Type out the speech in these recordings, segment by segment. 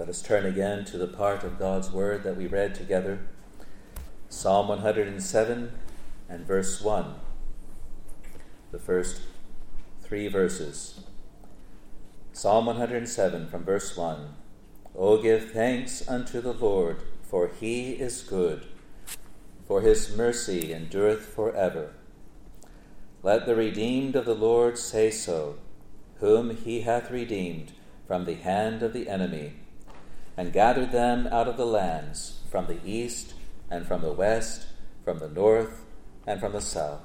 Let us turn again to the part of God's Word that we read together. Psalm 107 and verse 1. The first 3 verses. Psalm 107 from verse 1. O give thanks unto the Lord, for he is good, for his mercy endureth forever. Let the redeemed of the Lord say so, whom he hath redeemed from the hand of the enemy, and gathered them out of the lands, from the east and from the west, from the north and from the south.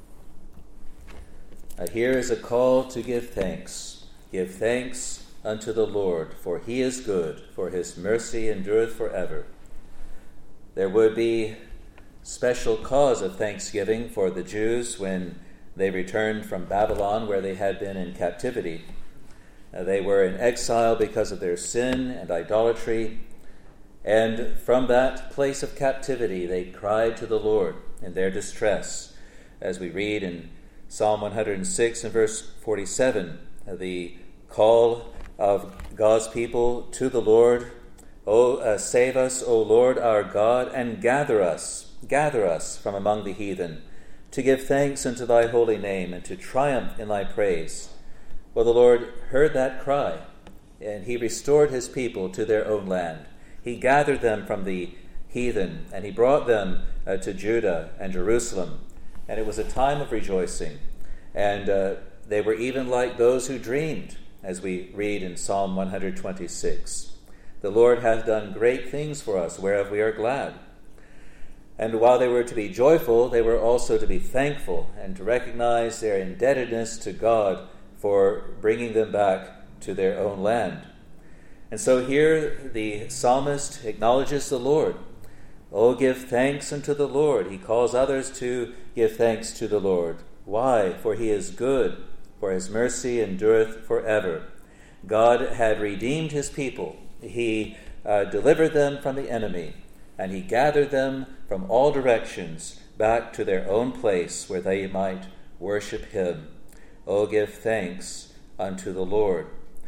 Here is a call to give thanks. Give thanks unto the Lord, for he is good, for his mercy endureth forever. There would be special cause of thanksgiving for the Jews when they returned from Babylon, where they had been in captivity. They were in exile because of their sin and idolatry, and from that place of captivity they cried to the Lord in their distress. As we read in Psalm 106 and verse 47, the call of God's people to the Lord, save us, O Lord our God, and gather us from among the heathen, to give thanks unto thy holy name, and to triumph in thy praise. Well, the Lord heard that cry, and he restored his people to their own land. He gathered them from the heathen, and he brought them to Judah and Jerusalem. And it was a time of rejoicing. And they were even like those who dreamed, as we read in Psalm 126. The Lord hath done great things for us, whereof we are glad. And while they were to be joyful, they were also to be thankful and to recognize their indebtedness to God for bringing them back to their own land. And so here the psalmist acknowledges the Lord. Oh, give thanks unto the Lord. He calls others to give thanks to the Lord. Why? For he is good, for his mercy endureth forever. God had redeemed his people. He delivered them from the enemy, and he gathered them from all directions back to their own place where they might worship him. Oh, give thanks unto the Lord.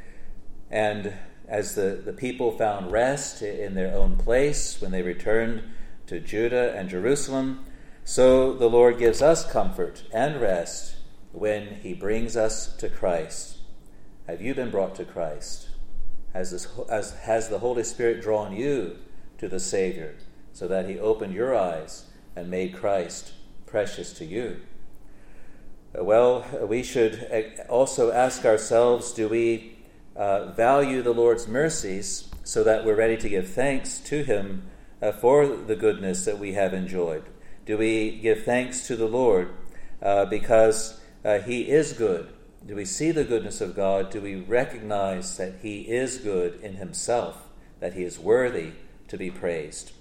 And as the people found rest in their own place when they returned to Judah and Jerusalem, so the Lord gives us comfort and rest when he brings us to Christ. Have you been brought to Christ? Has the Holy Spirit drawn you to the Savior so that he opened your eyes and made Christ precious to you? Well, we should also ask ourselves, do we value the Lord's mercies so that we're ready to give thanks to him for the goodness that we have enjoyed? Do we give thanks to the Lord because he is good? Do we see the goodness of God? Do we recognize that he is good in himself, that he is worthy to be praised?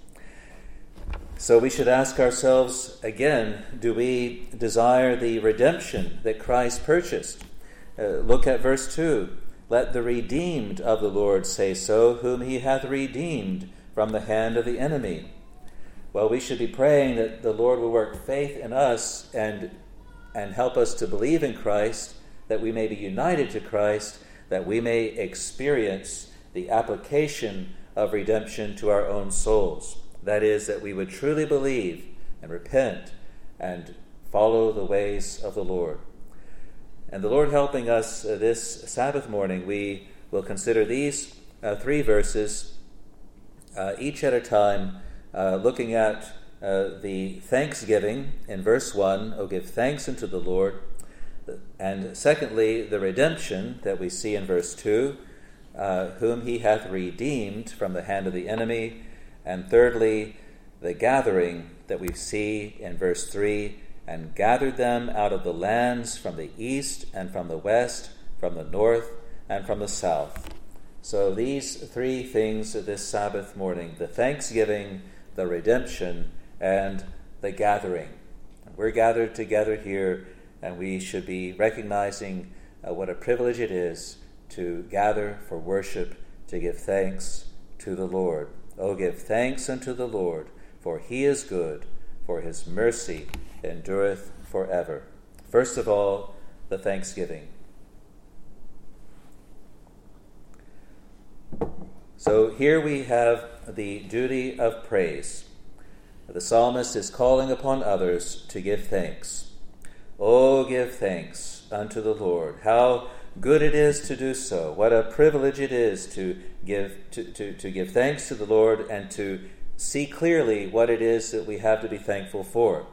So we should ask ourselves again, do we desire the redemption that Christ purchased? Look at verse 2. Let the redeemed of the Lord say so, whom he hath redeemed from the hand of the enemy. Well, we should be praying that the Lord will work faith in us and help us to believe in Christ, that we may be united to Christ, that we may experience the application of redemption to our own souls. That is, that we would truly believe and repent and follow the ways of the Lord. And the Lord helping us this Sabbath morning, we will consider these 3 verses, each at a time, looking at the thanksgiving in verse 1, O give thanks unto the Lord, and secondly, the redemption that we see in verse 2, whom he hath redeemed from the hand of the enemy, and thirdly, the gathering that we see in verse 3, and gathered them out of the lands from the east and from the west, from the north and from the south. So these 3 things this Sabbath morning, the thanksgiving, the redemption, and the gathering. We're gathered together here, and we should be recognizing what a privilege it is to gather for worship, to give thanks to the Lord. Oh, give thanks unto the Lord, for he is good, for his mercy endureth forever. First of all, the thanksgiving. So here we have the duty of praise. The psalmist is calling upon others to give thanks. Oh, give thanks unto the Lord. How good it is to do so. What a privilege it is to give thanks to the Lord and to see clearly what it is that we have to be thankful for.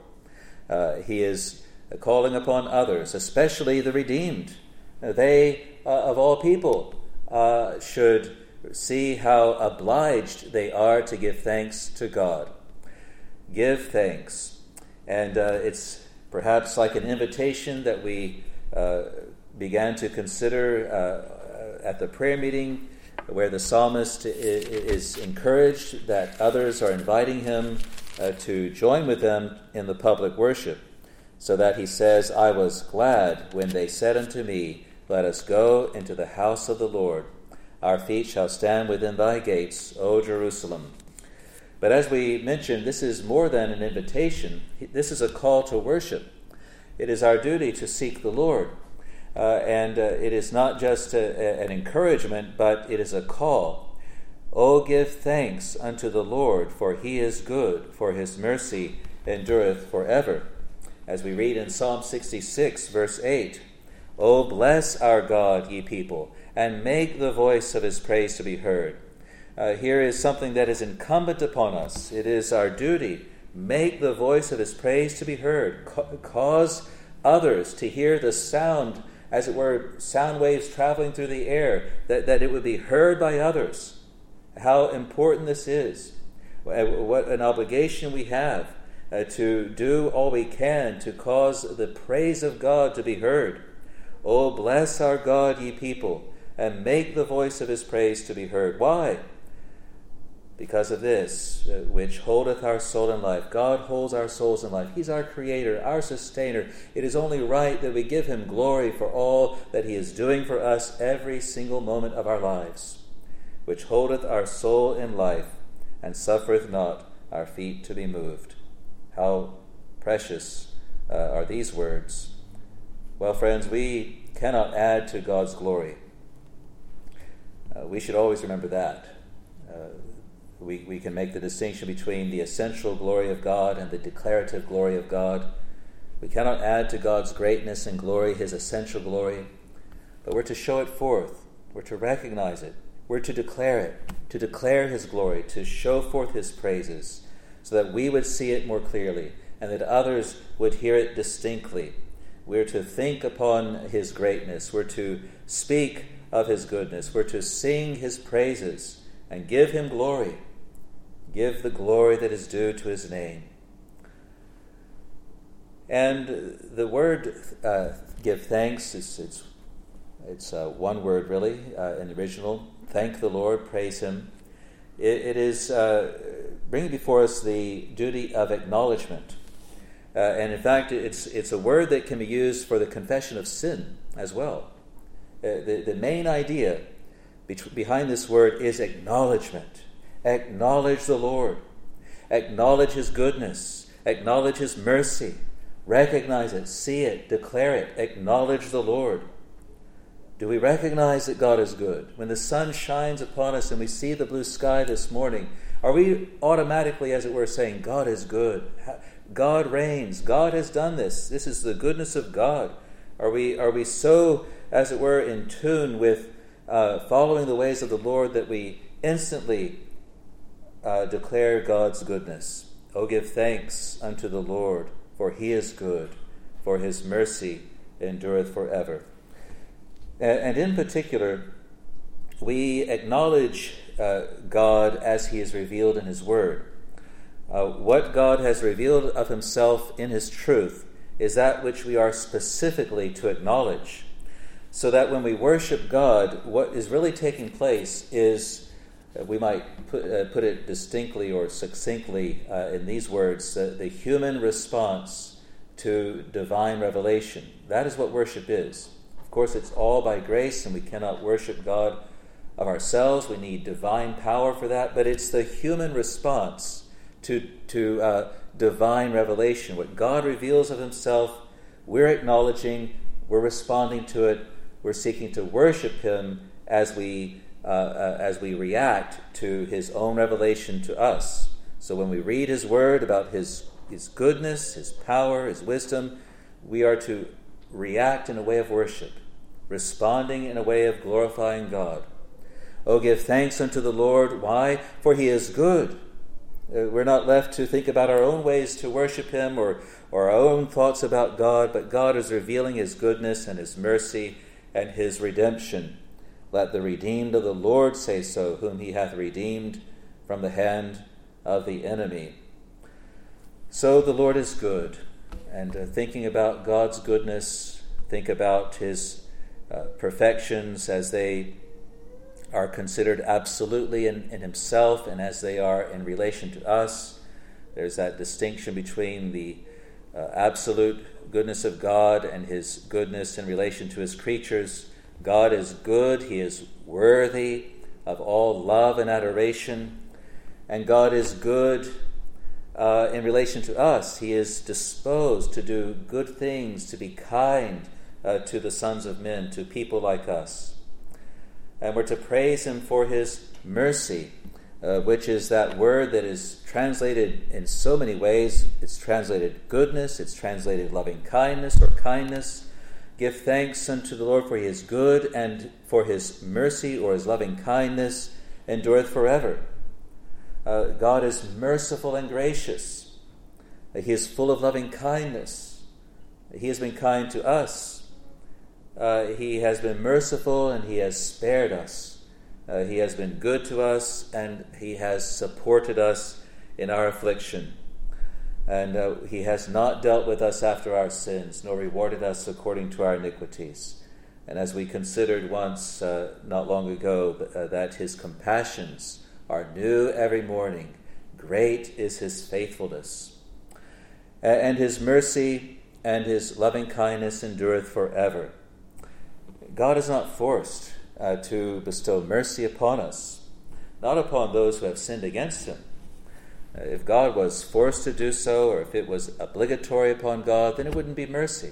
He is calling upon others, especially the redeemed. They, of all people, should see how obliged they are to give thanks to God. Give thanks. And it's perhaps like an invitation that we began to consider at the prayer meeting, where the psalmist is encouraged that others are inviting him to join with them in the public worship, so that he says, I was glad when they said unto me, let us go into the house of the Lord. Our feet shall stand within thy gates, O Jerusalem. But as we mentioned, this is more than an invitation. This is a call to worship. It is our duty to seek the Lord. And it is not just an encouragement, but it is a call. Oh, give thanks unto the Lord, for he is good, for his mercy endureth forever. As we read in Psalm 66, verse 8, O bless our God, ye people, and make the voice of his praise to be heard. Here is something that is incumbent upon us. It is our duty. Make the voice of his praise to be heard. Cause others to hear the sound, as it were, sound waves traveling through the air, that it would be heard by others. How important this is. What an obligation we have to do all we can to cause the praise of God to be heard. Oh, bless our God, ye people, and make the voice of his praise to be heard. Why? Because of this, which holdeth our soul in life. God holds our souls in life. He's our creator, our sustainer. It is only right that we give him glory for all that he is doing for us every single moment of our lives, which holdeth our soul in life, and suffereth not our feet to be moved. How precious are these words. Well, friends, we cannot add to God's glory. We should always remember that. We can make the distinction between the essential glory of God and the declarative glory of God. We cannot add to God's greatness and glory his essential glory, but we're to show it forth. We're to recognize it. We're to declare it, to declare his glory, to show forth his praises, so that we would see it more clearly and that others would hear it distinctly. We're to think upon his greatness. We're to speak of his goodness. We're to sing his praises and give him glory. Give the glory that is due to his name. And the word give thanks, it's one word really in the original. Thank the Lord, praise him. It is bringing before us the duty of acknowledgement. And in fact, it's a word that can be used for the confession of sin as well. The main idea behind this word is acknowledgement. Acknowledge the Lord. Acknowledge his goodness. Acknowledge his mercy. Recognize it. See it. Declare it. Acknowledge the Lord. Do we recognize that God is good? When the sun shines upon us and we see the blue sky this morning, are we automatically, as it were, saying, God is good? God reigns. God has done this. This is the goodness of God. Are we so, as it were, in tune with following the ways of the Lord that we instantly declare God's goodness? Oh, give thanks unto the Lord, for he is good, for his mercy endureth forever. And in particular, we acknowledge God as he is revealed in his word. What God has revealed of himself in his truth is that which we are specifically to acknowledge, so that when we worship God, what is really taking place is, we might put it distinctly or succinctly in these words, the human response to divine revelation. That is what worship is. Of course, it's all by grace, and we cannot worship God of ourselves. We need divine power for that, but it's the human response to divine revelation. What God reveals of himself, we're acknowledging, we're responding to it, we're seeking to worship him as we as we react to his own revelation to us. So when we read his word about his goodness, his power, his wisdom, we are to react in a way of worship, responding in a way of glorifying God. Oh, give thanks unto the Lord. Why? For he is good. We're not left to think about our own ways to worship him or our own thoughts about God, but God is revealing his goodness and his mercy and his redemption. Let the redeemed of the Lord say so, whom he hath redeemed from the hand of the enemy. So the Lord is good, and thinking about God's goodness, think about his perfections as they are considered absolutely in himself and as they are in relation to us. There's that distinction between the absolute goodness of God and his goodness in relation to his creatures. God is good, he is worthy of all love and adoration, and God is good in relation to us. He is disposed to do good things, to be kind to the sons of men, to people like us. And we're to praise him for his mercy, which is that word that is translated in so many ways. It's translated goodness, it's translated loving kindness or kindness. Give thanks unto the Lord, for he is good, and for his mercy or his loving kindness endureth forever. God is merciful and gracious. He is full of loving kindness. He has been kind to us. He has been merciful and he has spared us. He has been good to us and he has supported us in our affliction. And he has not dealt with us after our sins, nor rewarded us according to our iniquities. And as we considered once, not long ago, that his compassions are new every morning. Great is his faithfulness. And his mercy and his loving kindness endureth forever. God is not forced to bestow mercy upon us, not upon those who have sinned against him. If God was forced to do so, or if it was obligatory upon God, then it wouldn't be mercy.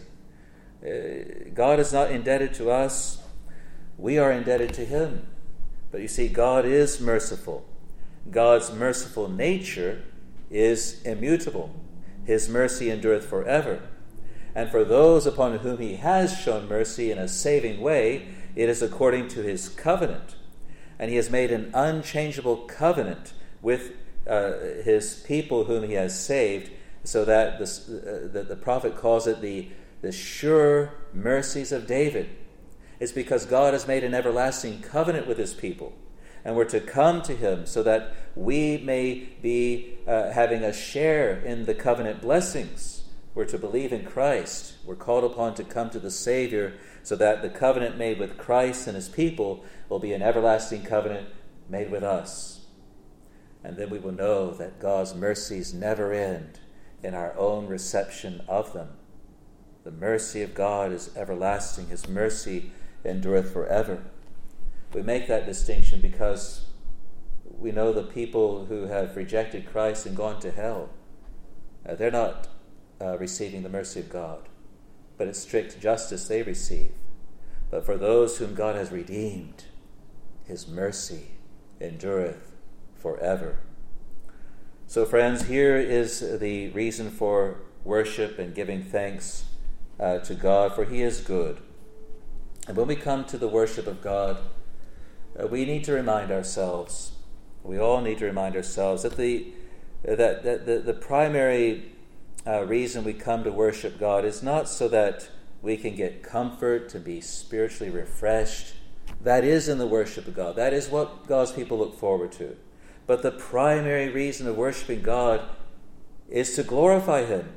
God is not indebted to us. We are indebted to him. But you see, God is merciful. God's merciful nature is immutable. His mercy endureth forever. And for those upon whom he has shown mercy in a saving way, it is according to his covenant. And he has made an unchangeable covenant with his people whom he has saved, so that the prophet calls it the sure mercies of David. It's because God has made an everlasting covenant with his people. And we're to come to him so that we may be having a share in the covenant blessings. We're to believe in Christ. We're called upon to come to the Savior so that the covenant made with Christ and his people will be an everlasting covenant made with us. And then we will know that God's mercies never end in our own reception of them. The mercy of God is everlasting. His mercy endureth forever. We make that distinction because we know the people who have rejected Christ and gone to hell, they're not receiving the mercy of God, but it's strict justice they receive. But for those whom God has redeemed, his mercy endureth forever. So, friends, here is the reason for worship and giving thanks to God, for he is good. And when we come to the worship of God, we need to remind ourselves, we all need to remind ourselves that the primary reason we come to worship God is not so that we can get comfort, to be spiritually refreshed. That is in the worship of God. That is what God's people look forward to. But the primary reason of worshiping God is to glorify him.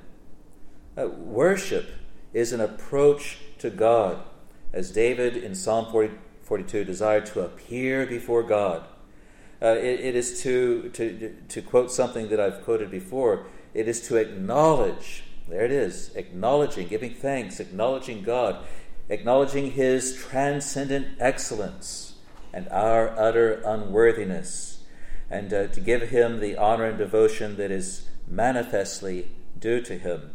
Worship is an approach to God, as David in Psalm 42 desired to appear before God. It is to quote something that I've quoted before, it is to acknowledge, there it is, acknowledging, giving thanks, acknowledging God, acknowledging his transcendent excellence and our utter unworthiness, and to give him the honor and devotion that is manifestly due to him.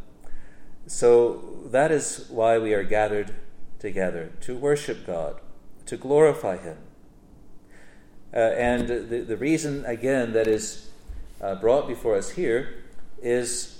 So that is why we are gathered together, to worship God, to glorify him. And the reason, again, that is brought before us here is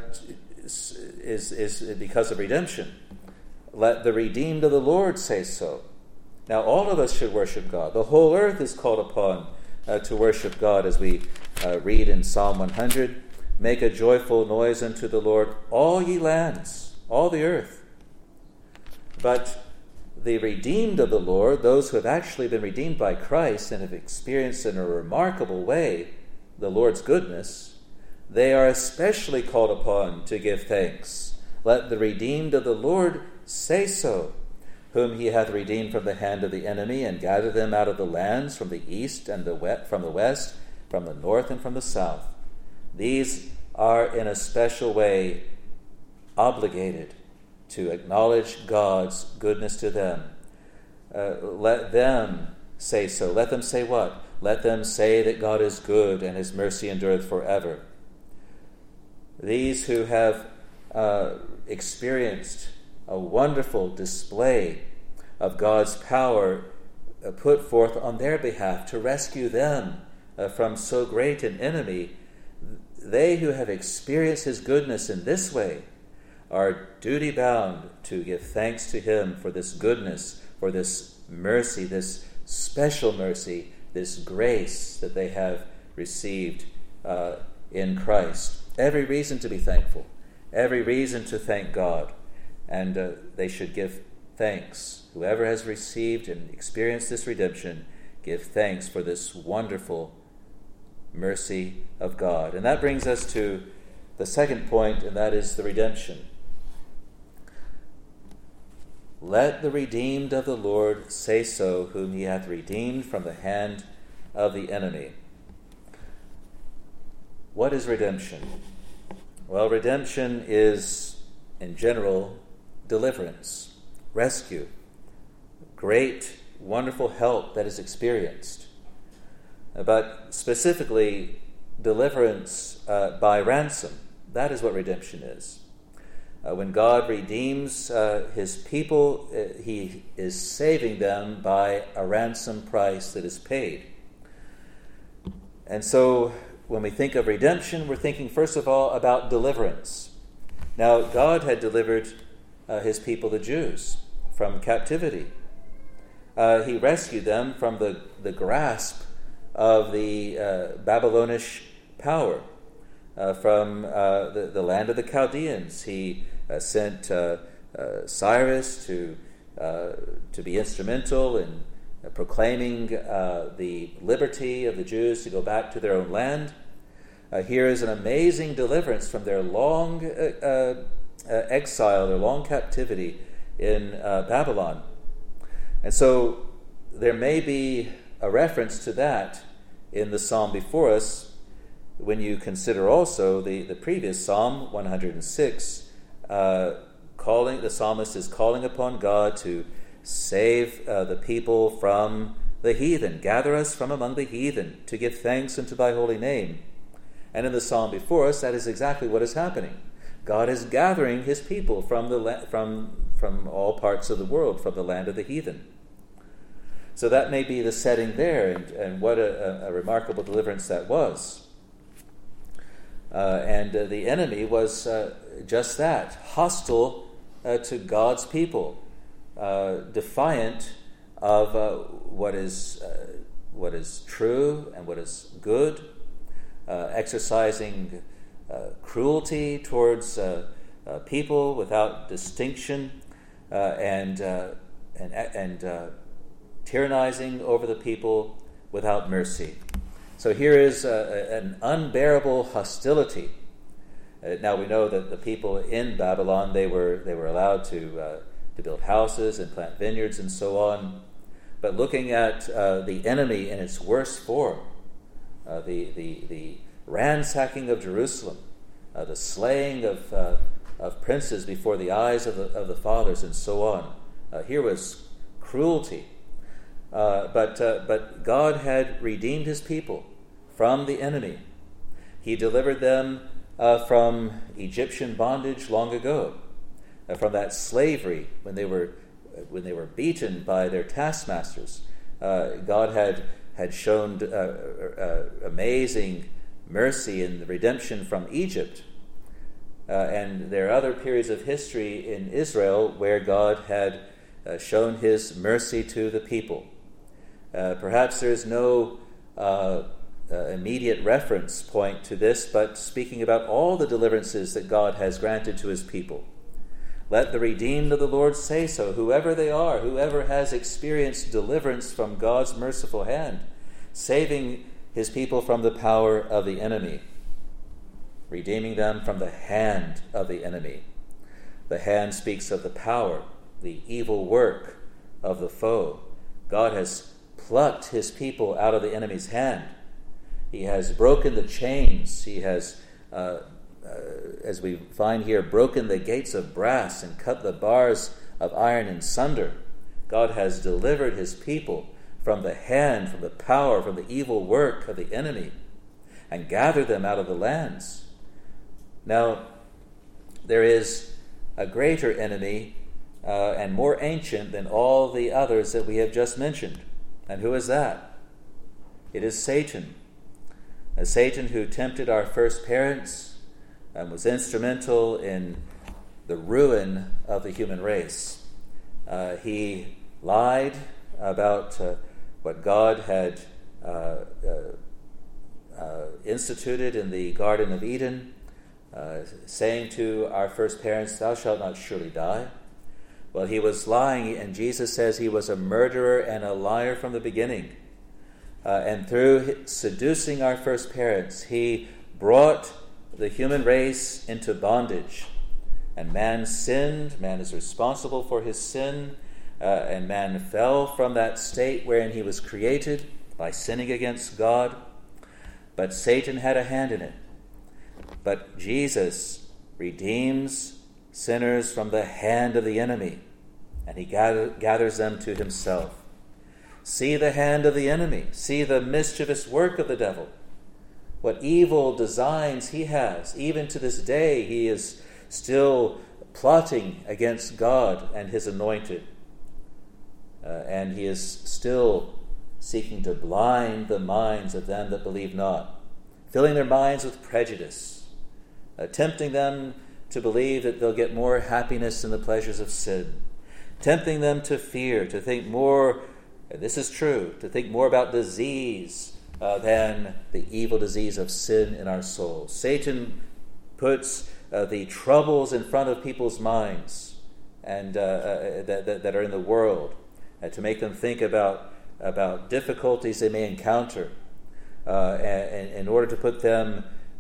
because of redemption. Let the redeemed of the Lord say so. Now, all of us should worship God. The whole earth is called upon to worship God, as we read in Psalm 100. Make a joyful noise unto the Lord, all ye lands, all the earth. But the redeemed of the Lord, those who have actually been redeemed by Christ and have experienced in a remarkable way the Lord's goodness, they are especially called upon to give thanks. Let the redeemed of the Lord say so, whom he hath redeemed from the hand of the enemy, and gathered them out of the lands from the east and from the west, from the north and from the south. These are in a special way obligated to acknowledge God's goodness to them. Let them say so. Let them say what? Let them say that God is good and his mercy endureth forever. These who have experienced a wonderful display of God's power put forth on their behalf to rescue them from so great an enemy, they who have experienced his goodness in this way are duty-bound to give thanks to him for this goodness, for this mercy, this special mercy, this grace that they have received in Christ. Every reason to be thankful, every reason to thank God, and they should give thanks. Whoever has received and experienced this redemption, give thanks for this wonderful mercy of God. And that brings us to the second point, and that is the redemption. Let the redeemed of the Lord say so, whom he hath redeemed from the hand of the enemy. What is redemption? Well, redemption is, in general, deliverance, rescue, great, wonderful help that is experienced. But specifically, deliverance by ransom. That is what redemption is. When God redeems his people, he is saving them by a ransom price that is paid. And so when we think of redemption, we're thinking first of all about deliverance. Now, God had delivered his people, the Jews, from captivity. He rescued them from the grasp of the Babylonish power, from the land of the Chaldeans. He sent Cyrus to be instrumental in proclaiming the liberty of the Jews to go back to their own land. Here is an amazing deliverance from their long exile, their long captivity in Babylon. And so there may be a reference to that in the psalm before us when you consider also the previous Psalm 106, the psalmist is calling upon God to save the people from the heathen. Gather us from among the heathen to give thanks unto thy holy name. And in the psalm before us, that is exactly what is happening. God is gathering his people from all parts of the world, from the land of the heathen. So that may be the setting there, and what a remarkable deliverance that was. And the enemy was just that, hostile to God's people, defiant of what is true and what is good, exercising cruelty towards people without distinction, and tyrannizing over the people without mercy. So here is an unbearable hostility. Now we know that the people in Babylon, they were allowed to build houses and plant vineyards and so on. But looking at the enemy in its worst form, the ransacking of Jerusalem, the slaying of princes before the eyes of the fathers and so on, here was cruelty. But God had redeemed his people from the enemy. He delivered them from Egyptian bondage long ago, from that slavery when they were beaten by their taskmasters. God had shown amazing mercy in the redemption from Egypt. And there are other periods of history in Israel where God had shown his mercy to the people. Perhaps there is no immediate reference point to this, but speaking about all the deliverances that God has granted to his people. Let the redeemed of the Lord say so, whoever they are, whoever has experienced deliverance from God's merciful hand, saving his people from the power of the enemy, redeeming them from the hand of the enemy. The hand speaks of the power, the evil work of the foe. God has plucked his people out of the enemy's hand. He has broken the chains. He has, as we find here, broken the gates of brass and cut the bars of iron in sunder. God has delivered his people from the hand, from the power, from the evil work of the enemy, and gathered them out of the lands. Now, there is a greater enemy and more ancient than all the others that we have just mentioned. And who is that? It is Satan. Satan, who tempted our first parents and was instrumental in the ruin of the human race. He lied about what God had instituted in the Garden of Eden, saying to our first parents, "Thou shalt not surely die." Well, he was lying, and Jesus says he was a murderer and a liar from the beginning. And through seducing our first parents, he brought the human race into bondage. And man sinned, man is responsible for his sin, and man fell from that state wherein he was created by sinning against God. But Satan had a hand in it. But Jesus redeems sinners from the hand of the enemy, and he gathers them to himself. See the hand of the enemy. See the mischievous work of the devil. What evil designs he has. Even to this day, he is still plotting against God and his anointed. And he is still seeking to blind the minds of them that believe not, filling their minds with prejudice, tempting them to believe that they'll get more happiness in the pleasures of sin, tempting them to fear, to think more, and this is true, to think more about disease than the evil disease of sin in our souls. Satan puts the troubles in front of people's minds and that are in the world, to make them think about difficulties they may encounter, and in order to put them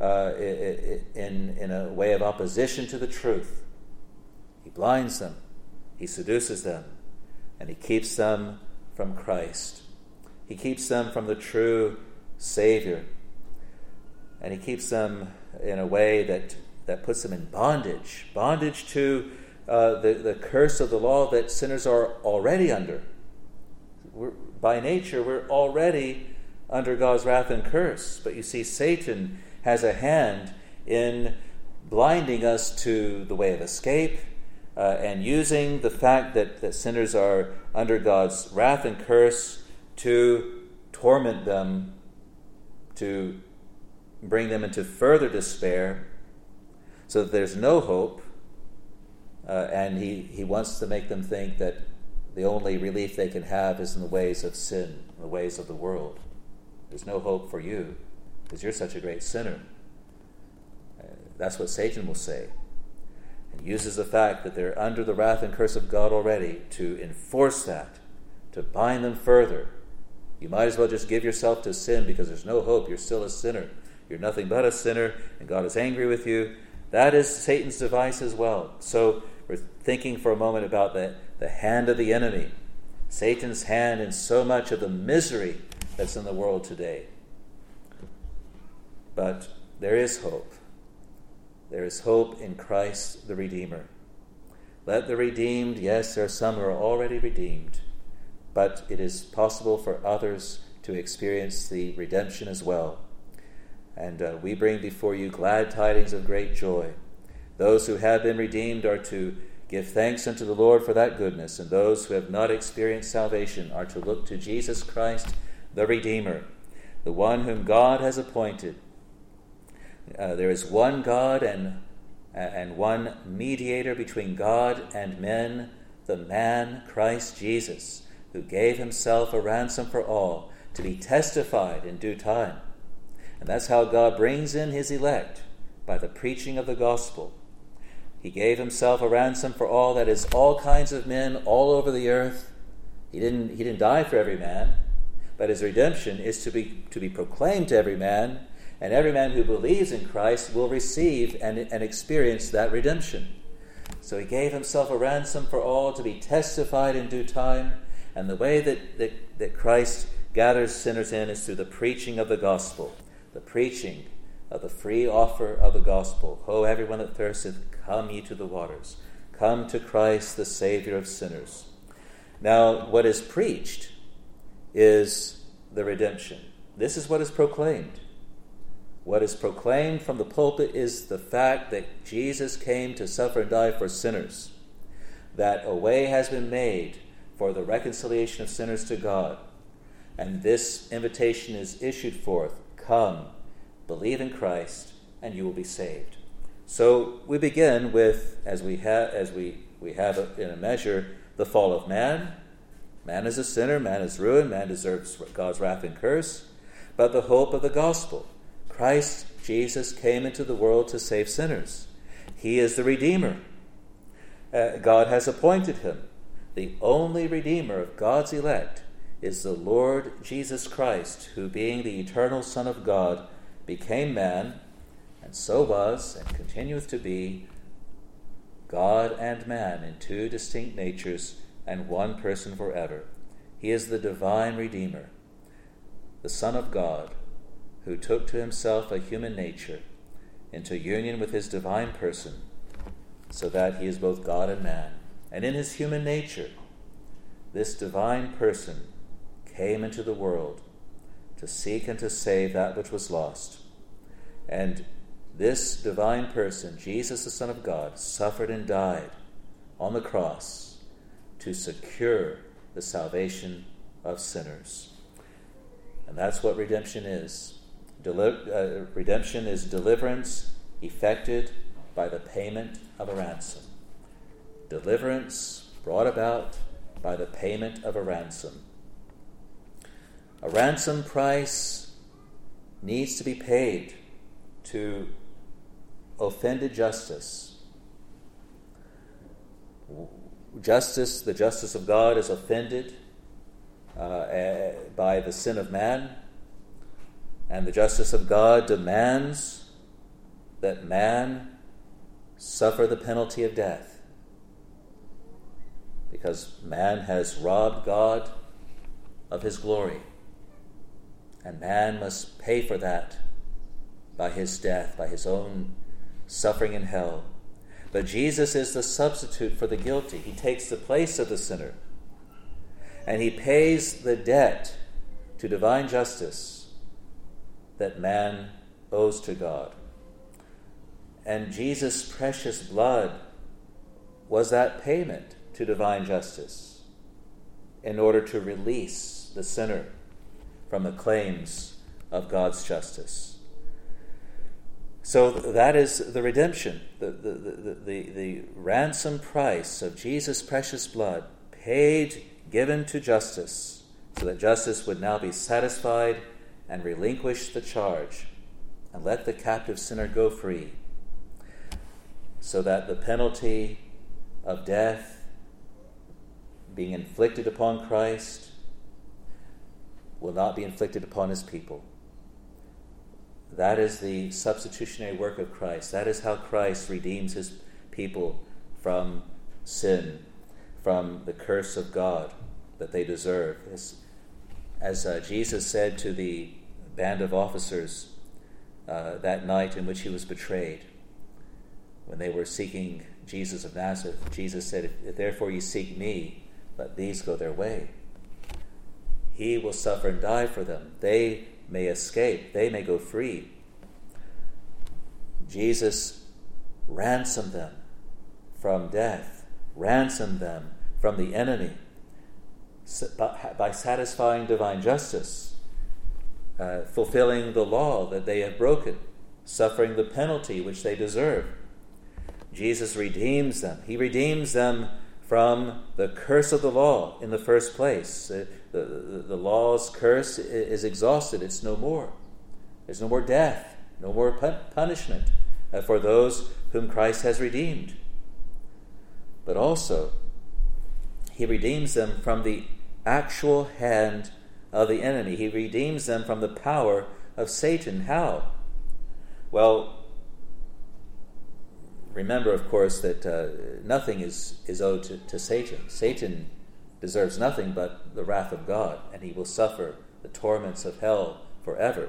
in a way of opposition to the truth. He blinds them, he seduces them, and he keeps them from Christ. He keeps them from the true Savior, and he keeps them in a way that puts them in bondage to the curse of the law that sinners are already under. By nature, we're already under God's wrath and curse. But you see, Satan has a hand in blinding us to the way of escape, and using the fact that sinners are under God's wrath and curse to torment them, to bring them into further despair, so that there's no hope, and he wants to make them think that the only relief they can have is in the ways of sin, the ways of the world. There's no hope for you, because you're such a great sinner. That's what Satan will say. And uses the fact that they're under the wrath and curse of God already to enforce that, to bind them further. You might as well just give yourself to sin because there's no hope. You're still a sinner. You're nothing but a sinner, and God is angry with you. That is Satan's device as well. So we're thinking for a moment about the hand of the enemy, Satan's hand in so much of the misery that's in the world today. But there is hope. There is hope in Christ the Redeemer. Let the redeemed, yes, there are some who are already redeemed, but it is possible for others to experience the redemption as well. And we bring before you glad tidings of great joy. Those who have been redeemed are to give thanks unto the Lord for that goodness, and those who have not experienced salvation are to look to Jesus Christ, the Redeemer, the one whom God has appointed. There is one God and one mediator between God and men, the man Christ Jesus, who gave himself a ransom for all, to be testified in due time. And that's how God brings in his elect, by the preaching of the gospel. He gave himself a ransom for all, that is, all kinds of men all over the earth. He didn't die for every man, but his redemption is to be proclaimed to every man, and every man who believes in Christ will receive and experience that redemption. So he gave himself a ransom for all, to be testified in due time. And the way that Christ gathers sinners in is through the preaching of the gospel, the preaching of the free offer of the gospel. Ho, everyone that thirsteth, come ye to the waters. Come to Christ, the Savior of sinners. Now, what is preached is the redemption. This is what is proclaimed. What is proclaimed from the pulpit is the fact that Jesus came to suffer and die for sinners, that a way has been made for the reconciliation of sinners to God, and this invitation is issued forth: come, believe in Christ, and you will be saved. So we begin with, as we have in a measure, the fall of man. Man is a sinner, man is ruined, man deserves God's wrath and curse, but the hope of the gospel. Christ Jesus came into the world to save sinners. He is the Redeemer. God has appointed him. The only Redeemer of God's elect is the Lord Jesus Christ, who, being the eternal Son of God, became man, and so was and continueth to be God and man in two distinct natures and one person forever. He is the divine Redeemer, the Son of God, who took to himself a human nature into union with his divine person, so that he is both God and man. And in his human nature, this divine person came into the world to seek and to save that which was lost. And this divine person, Jesus, the Son of God, suffered and died on the cross to secure the salvation of sinners. And that's what redemption is. Redemption is deliverance effected by the payment of a ransom. Deliverance brought about by the payment of a ransom. A ransom price needs to be paid to offended justice. The justice of God is offended by the sin of man, and the justice of God demands that man suffer the penalty of death, because man has robbed God of his glory, and man must pay for that by his death, by his own suffering in hell. But Jesus is the substitute for the guilty. He takes the place of the sinner, and he pays the debt to divine justice that man owes to God. And Jesus' precious blood was that payment to divine justice in order to release the sinner from the claims of God's justice. So that is the redemption, the ransom price of Jesus' precious blood, paid, given to justice, so that justice would now be satisfied and relinquish the charge and let the captive sinner go free, so that the penalty of death being inflicted upon Christ will not be inflicted upon his people. That is the substitutionary work of Christ. That is how Christ redeems his people from sin, from the curse of God that they deserve. As Jesus said to the band of officers that night in which he was betrayed, when they were seeking Jesus of Nazareth, Jesus said, "If therefore you seek me, let these go their way." He will suffer and die for them. They may escape. They may go free. Jesus ransomed them from death, ransomed them from the enemy by satisfying divine justice. fulfilling the law that they have broken, suffering the penalty which they deserve. Jesus redeems them. He redeems them from the curse of the law in the first place. The law's curse is exhausted. It's no more. There's no more death, no more punishment for those whom Christ has redeemed. But also, he redeems them from the actual hand of the enemy. He redeems them from the power of Satan. How? Well, remember, of course, that nothing is owed to Satan. Satan deserves nothing but the wrath of God, and he will suffer the torments of hell forever.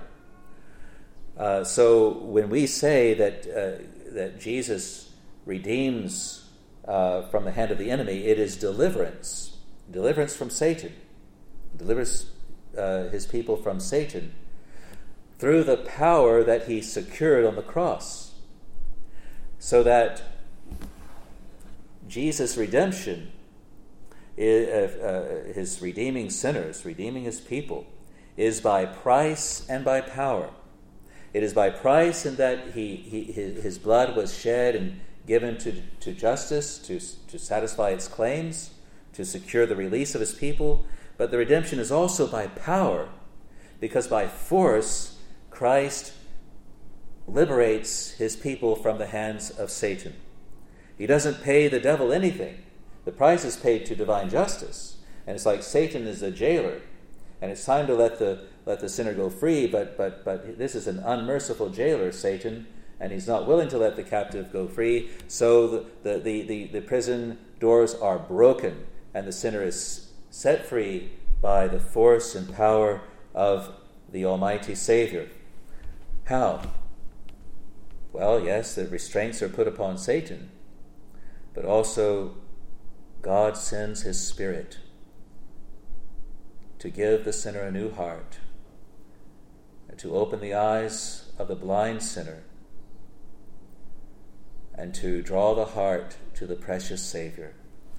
So when we say that Jesus redeems from the hand of the enemy, it is deliverance from Satan, delivers his people from Satan through the power that he secured on the cross, so that Jesus' redemption, his redeeming sinners, redeeming his people, is by price and by power. It is by price in that his blood was shed and given to justice to satisfy its claims, to secure the release of his people. But the redemption is also by power, because by force Christ liberates his people from the hands of Satan. He doesn't pay the devil anything. The price is paid to divine justice. And it's like Satan is a jailer, and it's time to let the sinner go free, but this is an unmerciful jailer, Satan, and he's not willing to let the captive go free. So the prison doors are broken, and the sinner is set free by the force and power of the Almighty Savior. How? Well, yes, the restraints are put upon Satan, but also God sends his Spirit to give the sinner a new heart, and to open the eyes of the blind sinner, and to draw the heart to the precious Savior.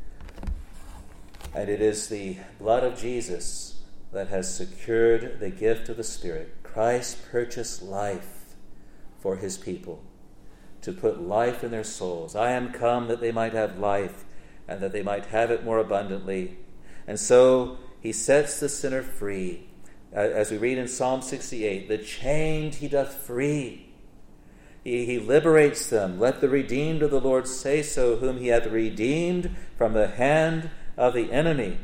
And it is the blood of Jesus that has secured the gift of the Spirit. Christ purchased life for his people, to put life in their souls. I am come that they might have life, and that they might have it more abundantly. And so he sets the sinner free. As we read in Psalm 68, the chained he doth free. He liberates them. Let the redeemed of the Lord say so, whom he hath redeemed from the hand of the enemy.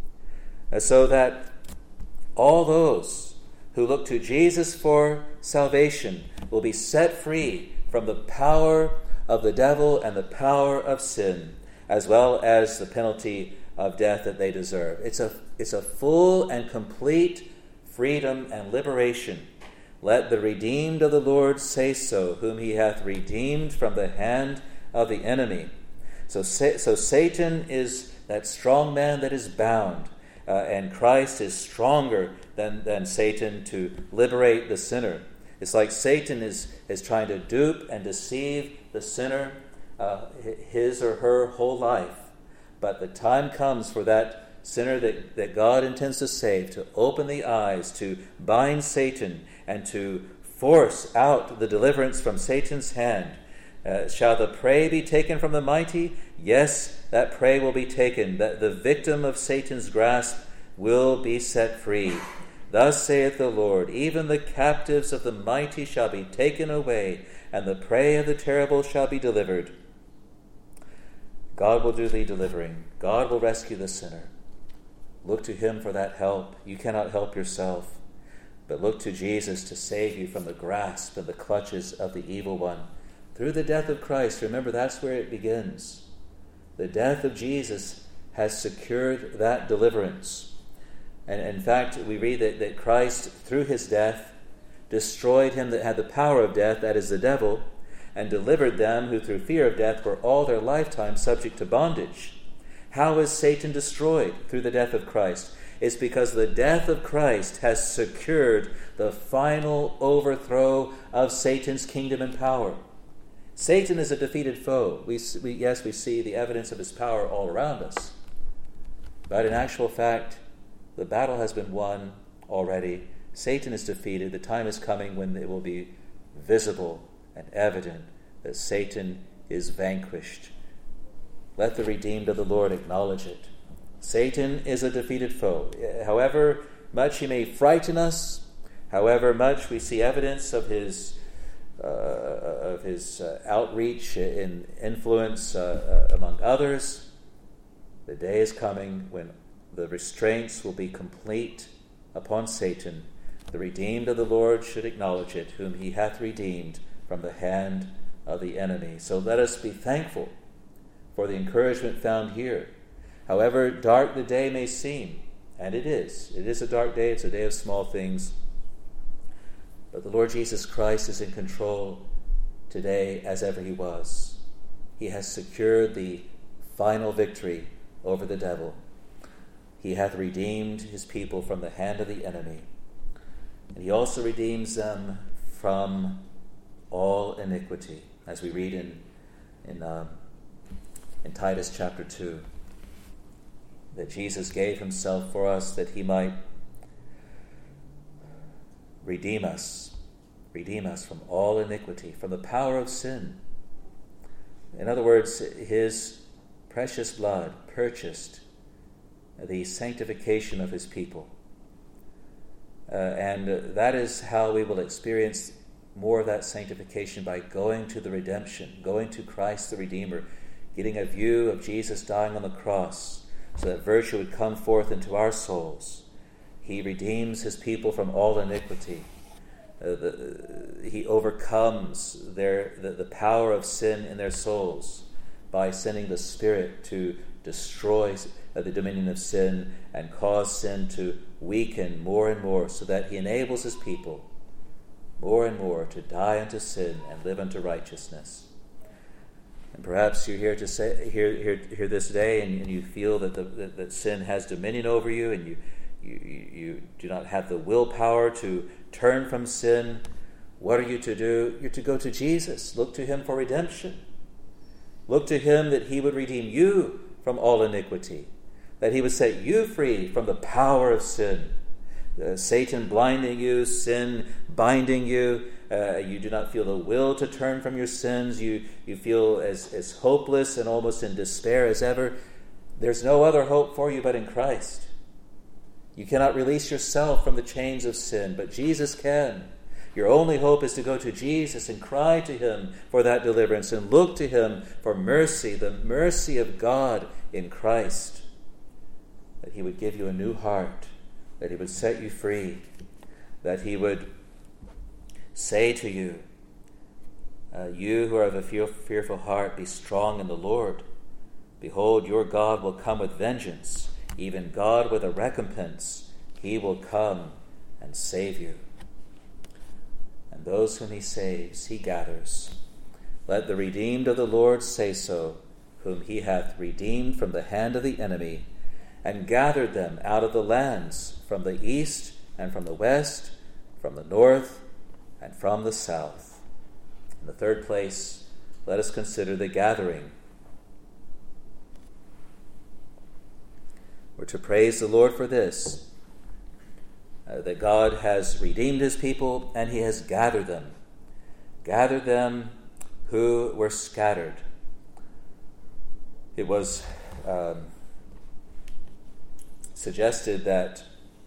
So that all those who look to Jesus for salvation will be set free from the power of the devil and the power of sin, as well as the penalty of death that they deserve. It's a full and complete freedom and liberation. Let the redeemed of the Lord say so, whom he hath redeemed from the hand of the enemy. So Satan is that strong man that is bound, and Christ is stronger than Satan to liberate the sinner. It's like Satan is trying to dupe and deceive the sinner his or her whole life. But the time comes for that sinner that God intends to save to open the eyes, to bind Satan, and to force out the deliverance from Satan's hand. Shall the prey be taken from the mighty? Yes, that prey will be taken. That the victim of Satan's grasp will be set free. Thus saith the Lord, even the captives of the mighty shall be taken away, and the prey of the terrible shall be delivered. God will do the delivering. God will rescue the sinner. Look to him for that help. You cannot help yourself, but look to Jesus to save you from the grasp and the clutches of the evil one. Through the death of Christ, remember, that's where it begins. The death of Jesus has secured that deliverance. And in fact, we read that Christ, through his death, destroyed him that had the power of death, that is the devil, and delivered them who through fear of death were all their lifetime subject to bondage. How is Satan destroyed through the death of Christ? It's because the death of Christ has secured the final overthrow of Satan's kingdom and power. Satan is a defeated foe. We see the evidence of his power all around us. But in actual fact, the battle has been won already, Satan is defeated, the time is coming when it will be visible and evident that Satan is vanquished. Let the redeemed of the Lord acknowledge it. Satan is a defeated foe. However much he may frighten us, however much we see evidence of his outreach and influence among others, the day is coming when the restraints will be complete upon Satan. The redeemed of the Lord should acknowledge it, whom he hath redeemed from the hand of the enemy. So let us be thankful for the encouragement found here. However dark the day may seem, and it is a dark day, it's a day of small things, but the Lord Jesus Christ is in control today as ever he was. He has secured the final victory over the devil. He hath redeemed his people from the hand of the enemy, and he also redeems them from all iniquity, as we read in Titus chapter 2, that Jesus gave himself for us that he might redeem us from all iniquity, from the power of sin. In other words, his precious blood purchased the sanctification of his people. And that is how we will experience more of that sanctification, by going to the redemption, going to Christ the Redeemer, getting a view of Jesus dying on the cross so that virtue would come forth into our souls. He redeems his people from all iniquity. He overcomes the power of sin in their souls by sending the Spirit to destroy the dominion of sin and cause sin to weaken more and more, so that he enables his people more and more to die unto sin and live unto righteousness. And perhaps you're here to say here this day, and you feel that sin has dominion over you, and you do not have the willpower to turn from sin. What are you to do? You're to go to Jesus. Look to him for redemption. Look to him that he would redeem you from all iniquity, that he would set you free from the power of sin. Satan blinding you, sin binding you. You do not feel the will to turn from your sins. You feel as hopeless and almost in despair as ever. There's no other hope for you but in Christ. You cannot release yourself from the chains of sin, but Jesus can. Your only hope is to go to Jesus and cry to him for that deliverance, and look to him for mercy, the mercy of God in Christ, that he would give you a new heart, that he would set you free, that he would say to you, you who are of a fearful heart, be strong in the Lord. Behold, your God will come with vengeance, even God with a recompense. He will come and save you. And those whom he saves, he gathers. Let the redeemed of the Lord say so, whom he hath redeemed from the hand of the enemy, and gathered them out of the lands, from the east and from the west, from the north and from the south. In the third place, let us consider the gathering. We're to praise the Lord for this, that God has redeemed his people and he has gathered them who were scattered. It was suggested that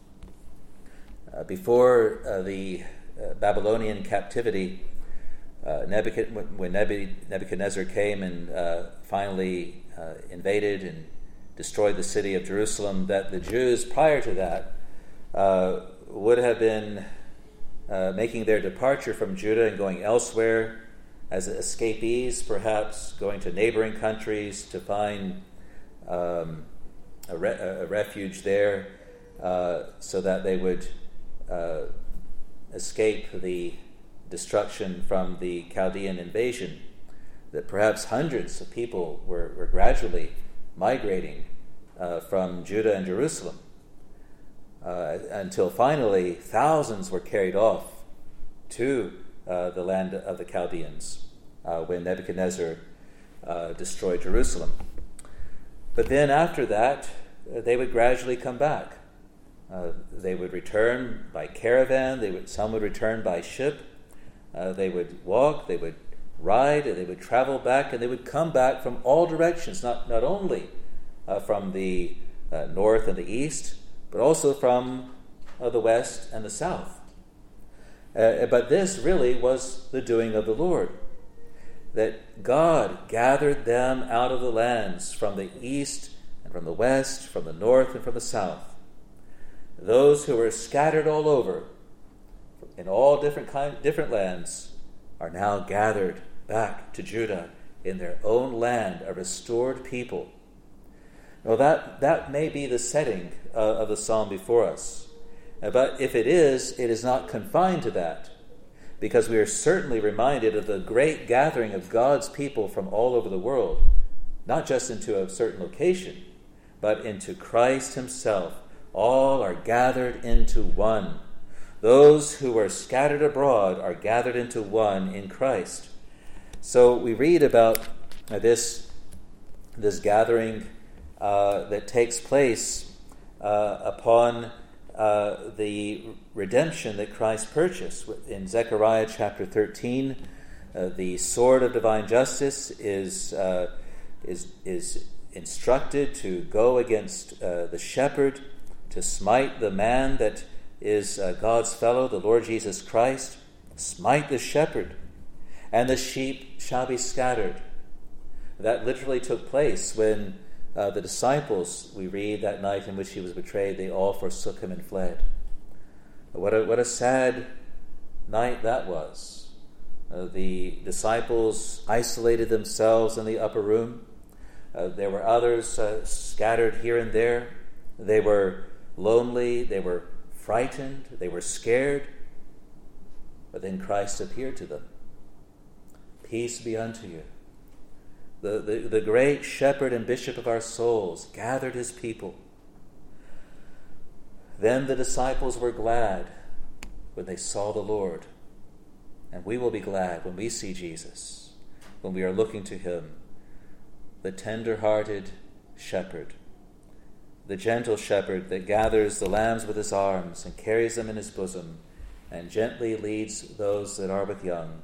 before the Babylonian captivity, when Nebuchadnezzar came and finally invaded and destroyed the city of Jerusalem, that the Jews prior to that would have been making their departure from Judah and going elsewhere as escapees, perhaps going to neighboring countries to find a refuge there, so that they would escape the destruction from the Chaldean invasion. That perhaps hundreds of people were gradually migrating from Judah and Jerusalem, until finally thousands were carried off to the land of the Chaldeans when Nebuchadnezzar destroyed Jerusalem. But then after that, they would gradually come back. They would return by caravan. Some would return by ship. They would walk. They would ride. They would travel back, and they would come back from all directions, not only from the north and the east, but also from the west and the south. But this really was the doing of the Lord, that God gathered them out of the lands from the east and from the west, from the north and from the south. Those who were scattered all over in all different lands are now gathered back to Judah in their own land, a restored people. Now that may be the setting of the psalm before us. But if it is not confined to that, because we are certainly reminded of the great gathering of God's people from all over the world, not just into a certain location, but into Christ himself. All are gathered into one. Those who are scattered abroad are gathered into one in Christ. So we read about this gathering that takes place upon the redemption that Christ purchased. In Zechariah chapter 13, the sword of divine justice is instructed to go against the shepherd, to smite the man that is God's fellow, the Lord Jesus Christ. Smite the shepherd, and the sheep shall be scattered. That literally took place when the disciples, we read that night in which he was betrayed, they all forsook him and fled. What a sad night that was. The disciples isolated themselves in the upper room. There were others scattered here and there. They were lonely, they were frightened, they were scared. But then Christ appeared to them. Peace be unto you. The great shepherd and bishop of our souls gathered his people. Then the disciples were glad when they saw the Lord. And we will be glad when we see Jesus, when we are looking to him, the tender-hearted shepherd, the gentle shepherd that gathers the lambs with his arms and carries them in his bosom and gently leads those that are with young.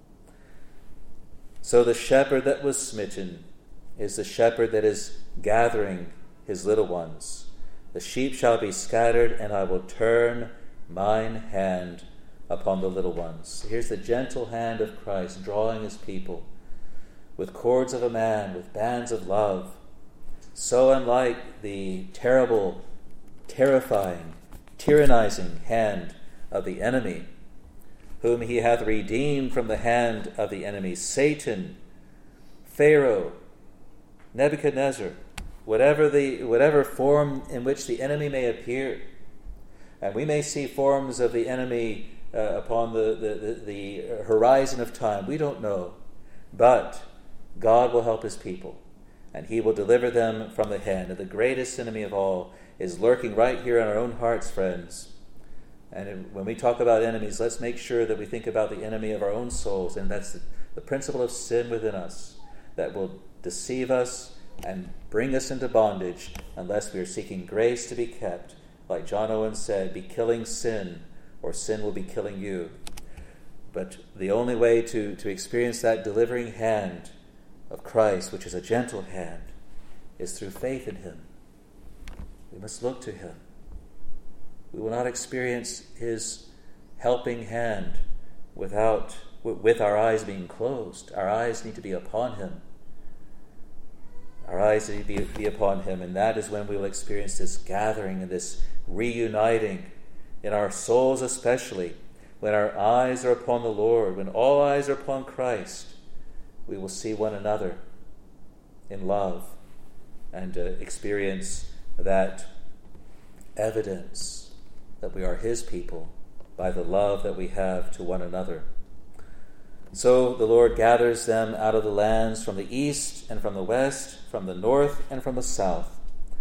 So the shepherd that was smitten is the shepherd that is gathering his little ones. The sheep shall be scattered, and I will turn mine hand upon the little ones. Here's the gentle hand of Christ drawing his people with cords of a man, with bands of love. So unlike the terrible, terrifying, tyrannizing hand of the enemy, whom he hath redeemed from the hand of the enemy, Satan, Pharaoh, Nebuchadnezzar, whatever form in which the enemy may appear. And we may see forms of the enemy upon the horizon of time. We don't know. But God will help his people, and he will deliver them from the hand. And the greatest enemy of all is lurking right here in our own hearts, friends. And when we talk about enemies, let's make sure that we think about the enemy of our own souls, and that's the principle of sin within us that will deceive us and bring us into bondage unless we are seeking grace to be kept. Like John Owen said, be killing sin, or sin will be killing you. But the only way to experience that delivering hand of Christ, which is a gentle hand, is through faith in him. We must look to him. We will not experience his helping hand with our eyes being closed. Our eyes need to be upon him. Our eyes need to be upon him, and that is when we will experience this gathering and this reuniting in our souls, especially when our eyes are upon the Lord, when all eyes are upon Christ. We will see one another in love and experience that evidence that we are his people by the love that we have to one another. So the Lord gathers them out of the lands from the east and from the west, from the north and from the south,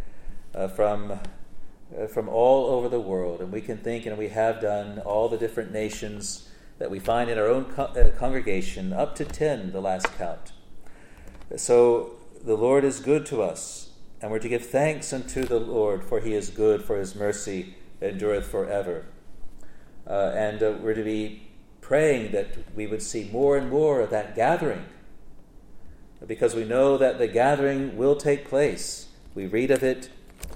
from all over the world. And we can think, and we have done, all the different nations that we find in our own congregation, up to 10, the last count. So the Lord is good to us, and we're to give thanks unto the Lord, for he is good, for his mercy endureth forever. And we're to be praying that we would see more and more of that gathering, because we know that the gathering will take place. We read of it,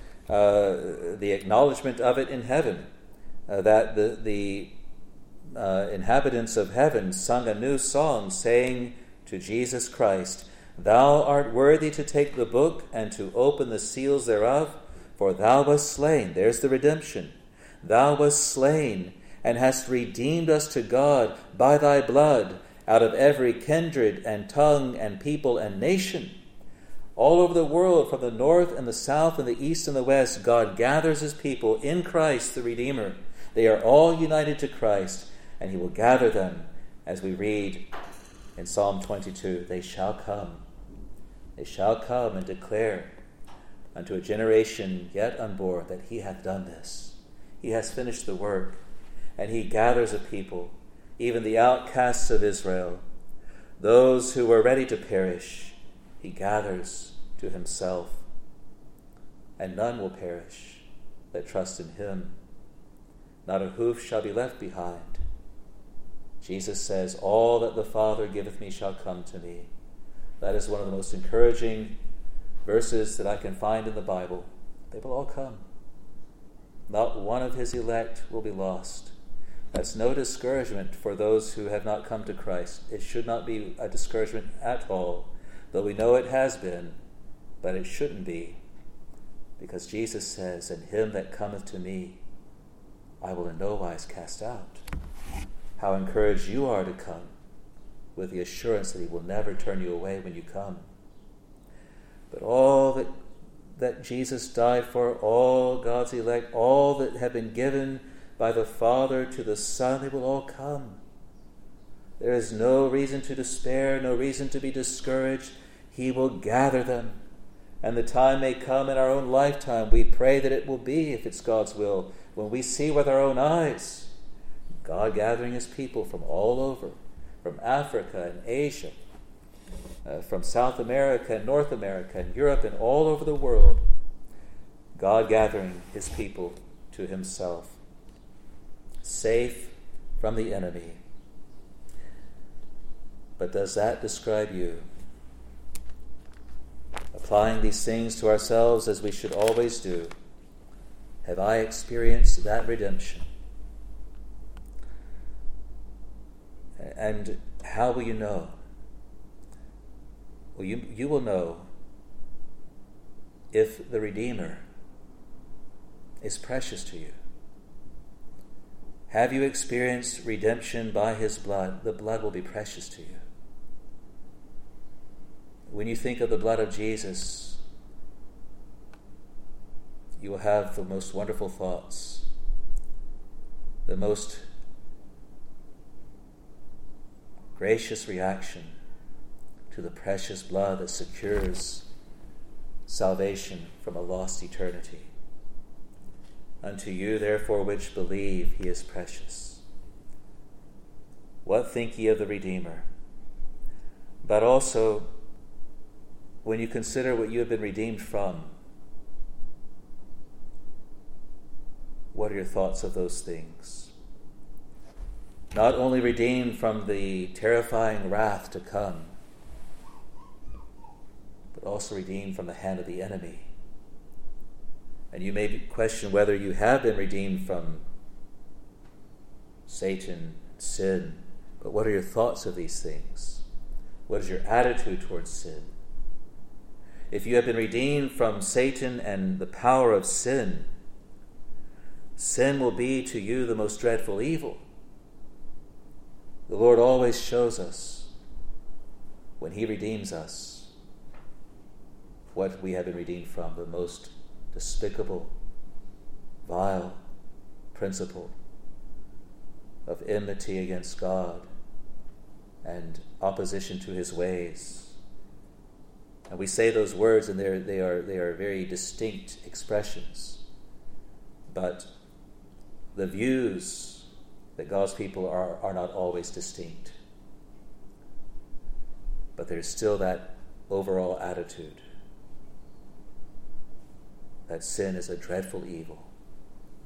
the acknowledgement of it in heaven, that the inhabitants of heaven sung a new song, saying to Jesus Christ, "Thou art worthy to take the book and to open the seals thereof, for thou wast slain." There's the redemption. "Thou wast slain, and hast redeemed us to God by thy blood out of every kindred and tongue and people and nation." All over the world, from the north and the south and the east and the west, God gathers his people in Christ the Redeemer. They are all united to Christ, and he will gather them, as we read in Psalm 22. They shall come and declare unto a generation yet unborn that he hath done this. He has finished the work, and he gathers a people, even the outcasts of Israel, those who were ready to perish, he gathers to himself, and none will perish that trust in him. Not a hoof shall be left behind. Jesus says, "All that the Father giveth me shall come to me." That is one of the most encouraging verses that I can find in the Bible. They will all come. Not one of his elect will be lost. That's no discouragement for those who have not come to Christ. It should not be a discouragement at all, though we know it has been, but it shouldn't be, because Jesus says, "And him that cometh to me, I will in no wise cast out." How encouraged you are to come, with the assurance that he will never turn you away when you come. But all that Jesus died for, all God's elect, all that have been given by the Father to the Son, they will all come. There is no reason to despair, no reason to be discouraged. He will gather them. And the time may come in our own lifetime, we pray that it will be, if it's God's will, when we see with our own eyes God gathering his people from all over, from Africa and Asia, from South America and North America and Europe and all over the world, God gathering his people to himself, safe from the enemy. But does that describe you? Applying these things to ourselves as we should always do, have I experienced that redemption? And how will you know? Well, you will know if the Redeemer is precious to you. Have you experienced redemption by his blood? The blood will be precious to you. When you think of the blood of Jesus, you will have the most wonderful thoughts, the most gracious reaction to the precious blood that secures salvation from a lost eternity. Unto you, therefore, which believe, he is precious. What think ye of the Redeemer? But also, when you consider what you have been redeemed from, what are your thoughts of those things? Not only redeemed from the terrifying wrath to come, but also redeemed from the hand of the enemy. And you may question whether you have been redeemed from Satan, sin, but what are your thoughts of these things? What is your attitude towards sin? If you have been redeemed from Satan and the power of sin, sin will be to you the most dreadful evil. The Lord always shows us, when he redeems us, what we have been redeemed from, the most despicable, vile principle of enmity against God and opposition to his ways. And we say those words, and they are very distinct expressions. But the views that God's people are not always distinct. But there's still that overall attitude that sin is a dreadful evil.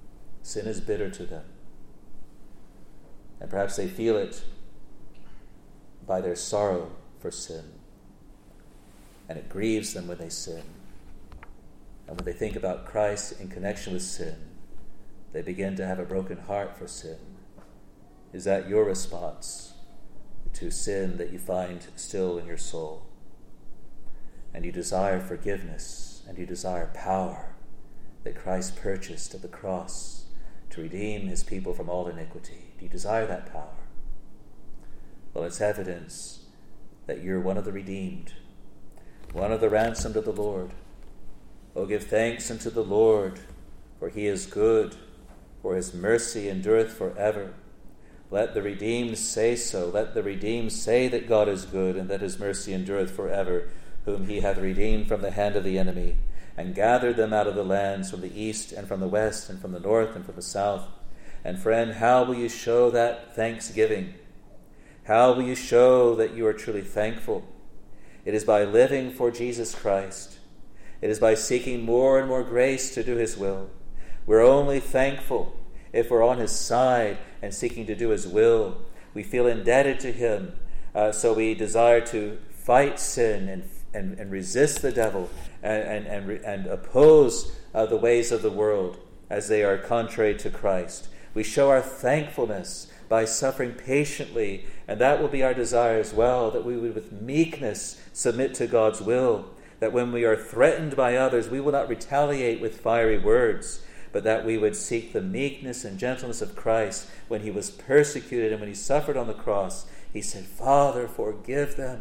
Sin is bitter to them. And perhaps they feel it by their sorrow for sin. And it grieves them when they sin. And when they think about Christ in connection with sin, they begin to have a broken heart for sin. Is that your response to sin that you find still in your soul? And you desire forgiveness, and you desire power that Christ purchased at the cross to redeem his people from all iniquity. Do you desire that power? Well, it's evidence that you're one of the redeemed, one of the ransomed of the Lord. Oh, give thanks unto the Lord, for he is good, for his mercy endureth forever. Let the redeemed say so. Let the redeemed say that God is good, and that his mercy endureth forever, whom he hath redeemed from the hand of the enemy, and gathered them out of the lands from the east and from the west and from the north and from the south. And friend, how will you show that thanksgiving? How will you show that you are truly thankful? It is by living for Jesus Christ. It is by seeking more and more grace to do his will. We're only thankful if we're on his side and seeking to do his will. We feel indebted to him, so we desire to fight sin and resist the devil and oppose the ways of the world as they are contrary to Christ. We show our thankfulness by suffering patiently, and that will be our desire as well, that we would with meekness submit to God's will, that when we are threatened by others, we will not retaliate with fiery words, but that we would seek the meekness and gentleness of Christ. When he was persecuted and when he suffered on the cross, he said, Father, forgive them,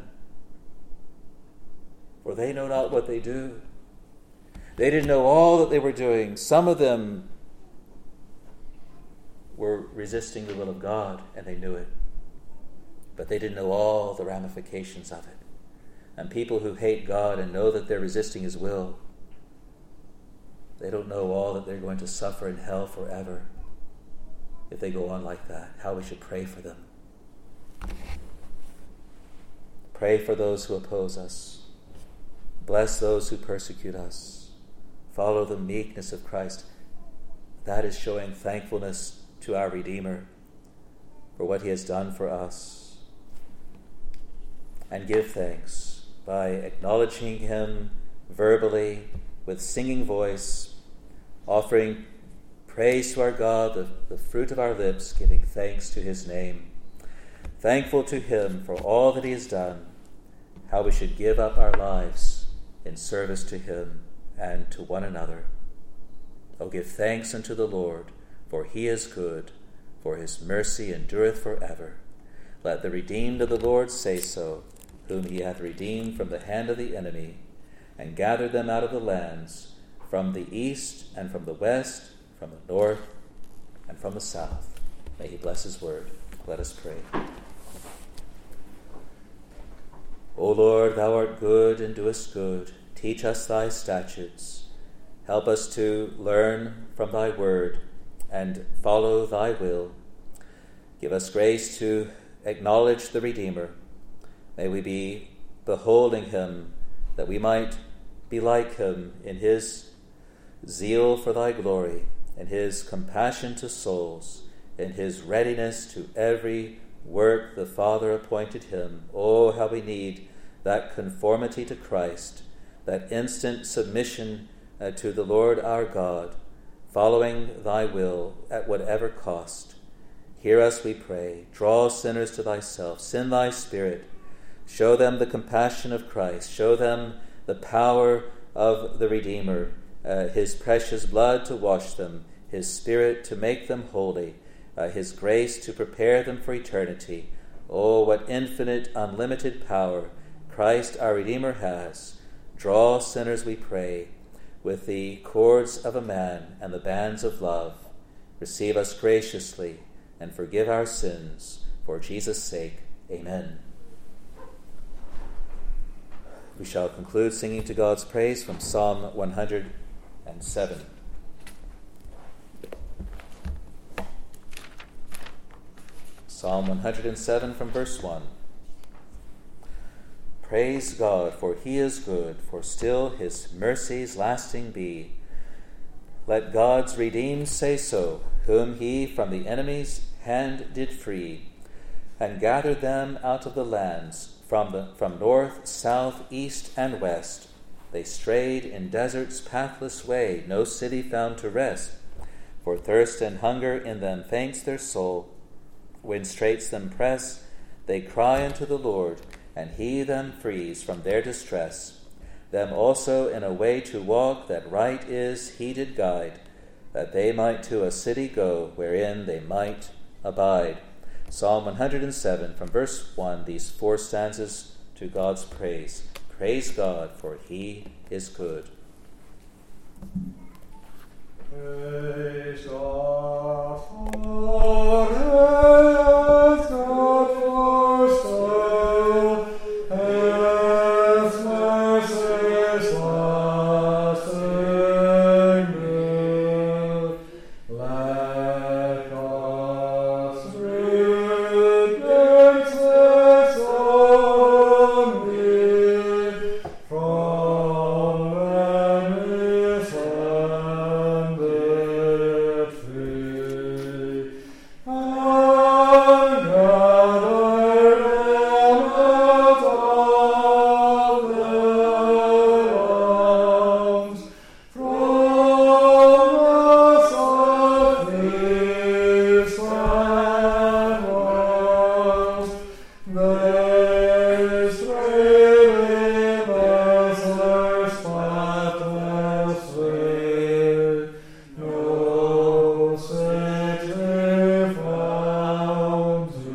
for they know not what they do. They didn't know all that they were doing. Some of them were resisting the will of God, and they knew it. But they didn't know all the ramifications of it. And people who hate God and know that they're resisting his will, they don't know all that they're going to suffer in hell forever if they go on like that. How we should pray for them. Pray for those who oppose us. Bless those who persecute us. Follow the meekness of Christ. That is showing thankfulness to our Redeemer for what he has done for us. And give thanks by acknowledging him verbally with singing voice, offering praise to our God, the fruit of our lips, giving thanks to his name. Thankful to him for all that he has done, how we should give up our lives in service to him and to one another. Oh, give thanks unto the Lord, for he is good, for his mercy endureth forever. Let the redeemed of the Lord say so, whom he hath redeemed from the hand of the enemy, and gathered them out of the lands, from the east and from the west, from the north and from the south. May he bless his word. Let us pray. O Lord, thou art good and doest good. Teach us thy statutes. Help us to learn from thy word and follow thy will. Give us grace to acknowledge the Redeemer. May we be beholding him, that we might be like him in his zeal for thy glory, in his compassion to souls, in his readiness to every work the Father appointed him. Oh, how we need that conformity to Christ, that instant submission to the Lord our God, following thy will at whatever cost. Hear us, we pray. Draw sinners to thyself. Send thy Spirit. Show them the compassion of Christ. Show them the power of the Redeemer, his precious blood to wash them, his Spirit to make them holy, his grace to prepare them for eternity. Oh, what infinite, unlimited power Christ our Redeemer has. Draw sinners, we pray, with the cords of a man and the bands of love. Receive us graciously and forgive our sins. For Jesus' sake, amen. We shall conclude singing to God's praise from Psalm 107. Psalm 107 from verse 1. Praise God, for he is good, for still his mercies lasting be. Let God's redeemed say so, whom he from the enemy's hand did free, and gathered them out of the lands, from north, south, east, and west. They strayed in desert's pathless way, no city found to rest. For thirst and hunger in them faints their soul. When straits them press, they cry unto the Lord, and he them frees from their distress. Them also in a way to walk that right is he did guide, that they might to a city go, wherein they might abide. Psalm 107, from verse 1, these 4 stanzas to God's praise. Praise God, for he is good. Praise God, for hath God forestalled, hath mercies lasting good. Let God's redemptions on me from enemies landed free. And gathered them out of the lands, from the south, east, and west. They strayed in desert's pathless way, no city found to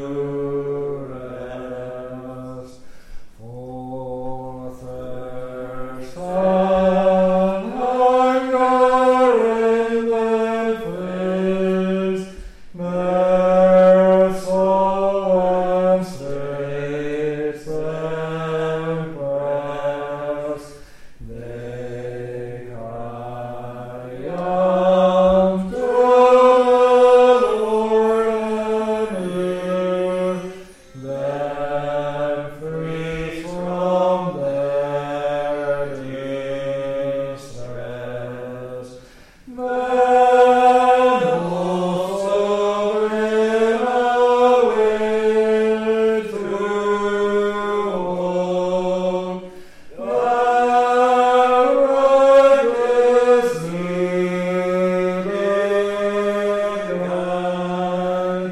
rest. For thirst and hunger in their face, their soul and straits them press. They cry unto the Lord, and hear them free from their distress. Then also in a way to walk, that right is needed guide,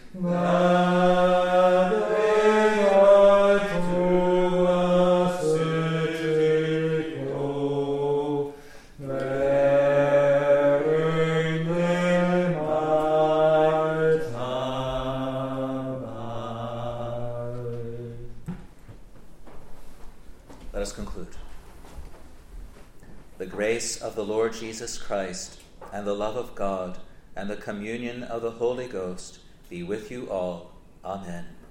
that they might to a city go, wherein they might abide. Let us conclude. The grace of the Lord Jesus Christ, and the love of God, and the communion of the Holy Ghost be with you all. Amen.